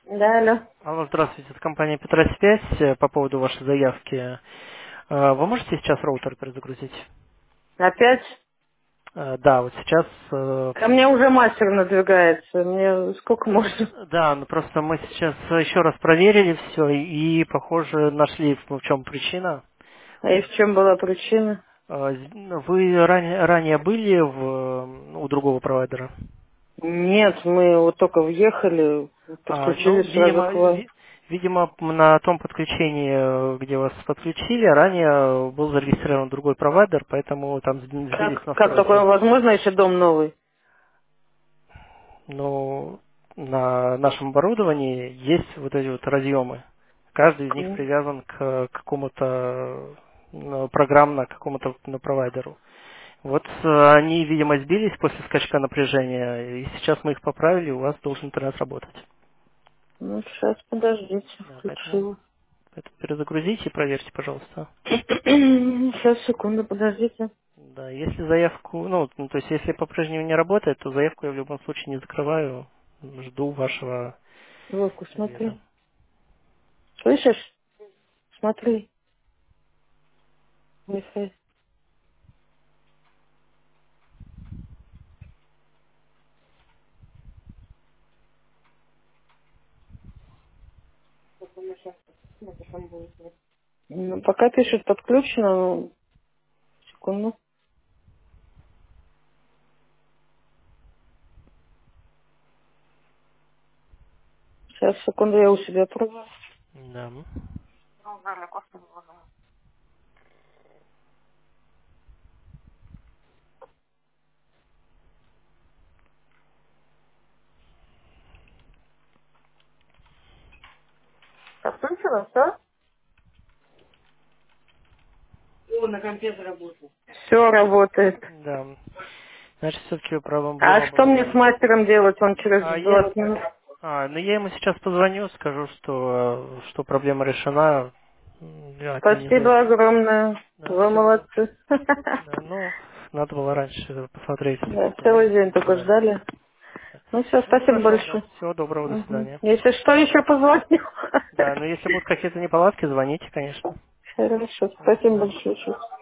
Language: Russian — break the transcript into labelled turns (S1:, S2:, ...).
S1: Да, алло.
S2: Алло, здравствуйте, это компания Петросвязь по поводу вашей заявки. Вы можете сейчас роутер перезагрузить?
S1: Опять?
S2: Да, вот сейчас,
S1: Ко мне уже мастер надвигается. Мне сколько можно?
S2: да, ну просто мы сейчас еще раз проверили все и, похоже, нашли, в чем причина.
S1: А и в чем была причина?
S2: Вы ранее были у другого провайдера?
S1: Нет, мы вот только въехали,
S2: Ну,
S1: подключились сразу
S2: видимо,
S1: к вам.
S2: видимо, на том подключении, где вас подключили, ранее был зарегистрирован другой провайдер, поэтому там сбились
S1: Как такое
S2: настройки.
S1: возможно, если дом новый?
S2: Но на нашем оборудовании есть вот эти вот разъемы. Каждый из них
S1: М.
S2: привязан к какому-то программно, к какому-то провайдеру. Вот они, видимо, сбились после скачка напряжения, и сейчас мы их поправили, и у вас должен интернет работать.
S1: Ну, сейчас, подождите,
S2: Да, поэтому
S1: включила.
S2: перезагрузите и проверьте, пожалуйста.
S1: Сейчас, секунду, подождите.
S2: Да, если заявку, то есть если по-прежнему не работает, то заявку я в любом случае не закрываю, жду вашего
S1: Вовку,
S2: ответа.
S1: смотри. Слышишь? Смотри. Михаил. Ну, пока пишет подключено, ну, секунду. Сейчас, секунду, я у себя пробую.
S2: Да.
S1: Подключила, все? Все работает.
S2: Да. Значит, все-таки
S1: А
S2: проблема
S1: что
S2: была
S1: мне с
S2: не...
S1: мастером делать? Он через
S2: А, я,
S1: 20 минут.
S2: ну я ему сейчас позвоню, скажу, что проблема решена, от нее не
S1: Спасибо
S2: зависит.
S1: огромное.
S2: Да,
S1: Вы
S2: все.
S1: молодцы.
S2: Да, надо было раньше посмотреть,
S1: Да, целый
S2: позвонить,
S1: день
S2: не
S1: только
S2: сказали.
S1: ждали. Ну все,
S2: Ну,
S1: спасибо
S2: хорошо, да.
S1: большое.
S2: Всего доброго, до
S1: Мгм.
S2: свидания.
S1: Если что, еще позвоню.
S2: Да, но если будут какие-то неполадки, звоните, конечно.
S1: Хорошо,
S2: Всё, до
S1: спасибо
S2: свидания.
S1: большое.